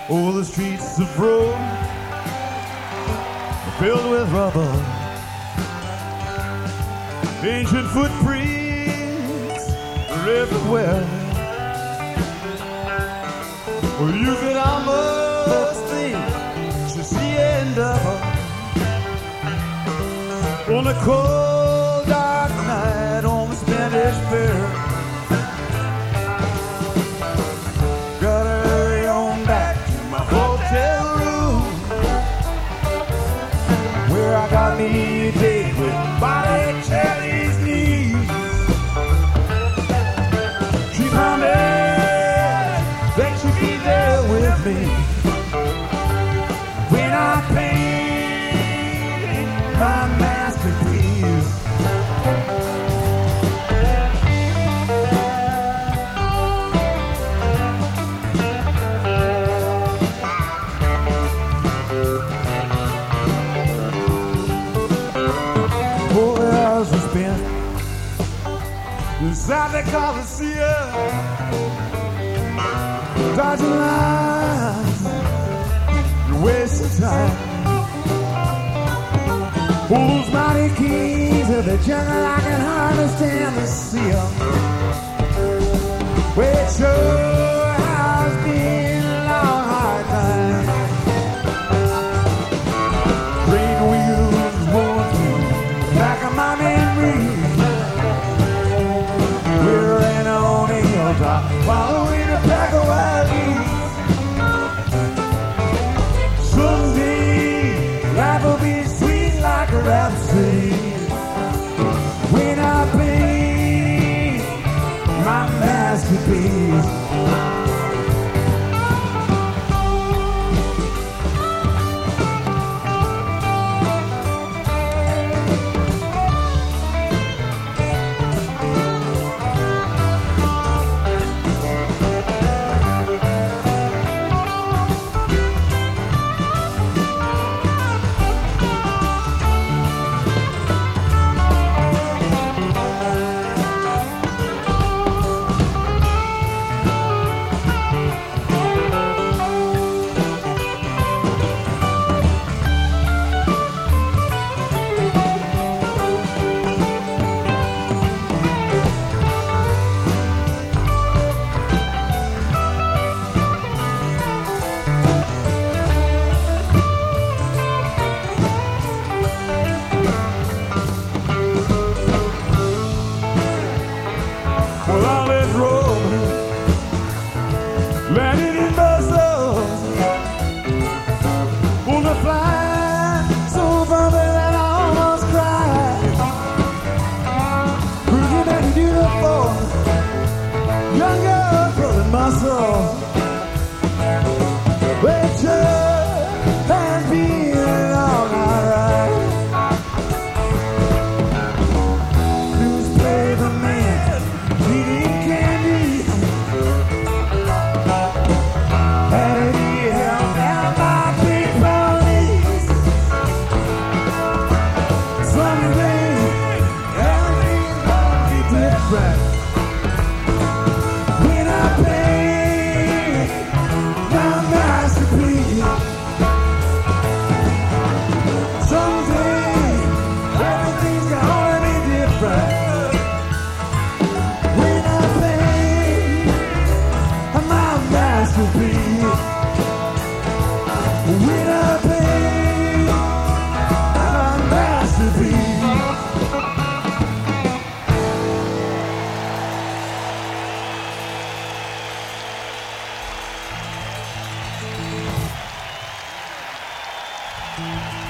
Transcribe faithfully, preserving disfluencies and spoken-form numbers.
Oh, the streets of Rome are filled with rubble, ancient footprints are everywhere. Well, you could almost think to see the end of her on a cold, dark night on the Spanish Fair. Gotta hurry on back to my hotel room, where I got me a date with Botticelli's niece. She promised that she'd be there with me when I paint my masterpiece. Four hours we spent inside the Coliseum, dodging lines, wasting time. Those mighty keys of the jungle, I can hardly stand to see them. Well, it sure has been a long, hard time. Train wheels rolling through the back of my memory. We're in on a hilltop, following a pack of wild geese. Someday, life will be sweet like a rhapsody when I paint my masterpiece. Well, all this road landed in Brussels on the fly so far that I almost cried. Cruising back to beautiful young girl pulling muscle. Well, it sure has been all alright. Blues play the man, eating candy. Had it here down my big ponies. Someday, everything's gonna be different when I paint my masterpiece. Someday, everything's gonna be different when I paint my masterpiece. When I paint my masterpiece. Thank you.